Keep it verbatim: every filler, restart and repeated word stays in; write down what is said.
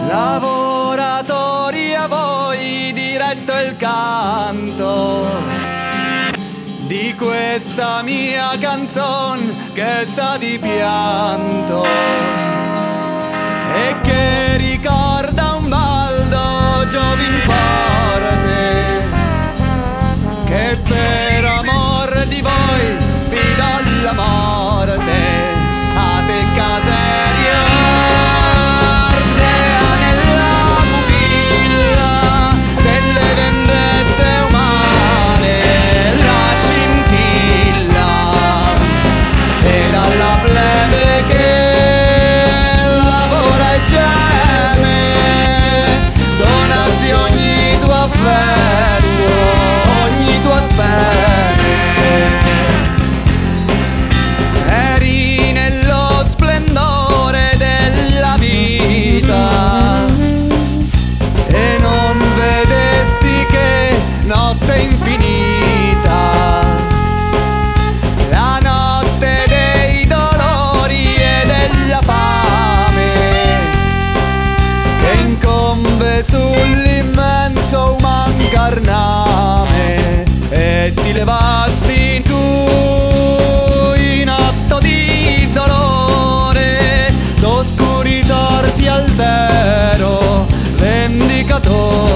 Lavoratori, a voi diretto il canto di questa mia canzone che sa di pianto e che ricorda un baldo giovin forte che per amor di voi sfida la morte. A te caserio ardea nella pupilla delle vendette umane la scintilla e dalla plebe che lavora e geme donasti ogni tuo affetto, ogni tua sfera. Eri nello splendore della vita e non vedesti che notte infinita, la notte dei dolori e della fame che incombe sull'immenso uman carname, e ti levasti tu in atto di dolore d'oscuri torti al vero vendicatore.